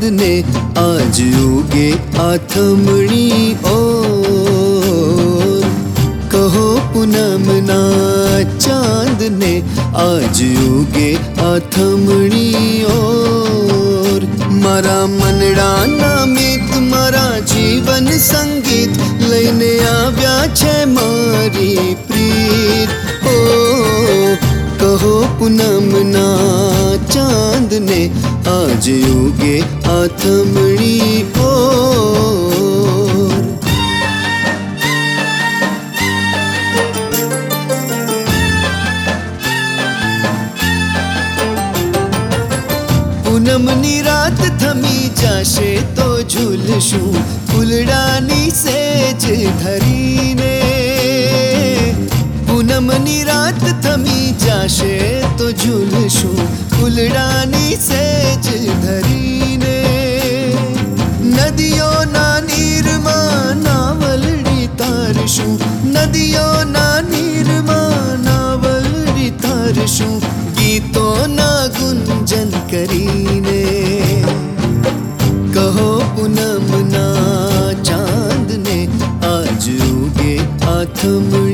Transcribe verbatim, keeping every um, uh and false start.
चांद ने आज उगे आथमणी ओर। कहो पूनम ना चांद ने आज उगे आथमणी ओर। मारा मनड़ा ना मीत मारा जीवन संगीत लईने आव्या छे मारी प्रीत ओ। कहो पूनम ना चांद ने आज उगे आथमणी ओर। पूनमनी रात थमी जाशे तो झूलशुं फूलडानी सेज धरीने। पूनमनी रात थमी जाशे तो झूलशुं फूलडानी सेज धरीने। नदियों ना नीरमा नावलड़ी तारशुं नदियों ना नीरमा नावलड़ी तारशुं गीतों ना गुंजन करीने। कहो पूनम ना चांद ने आज उगे आथमणी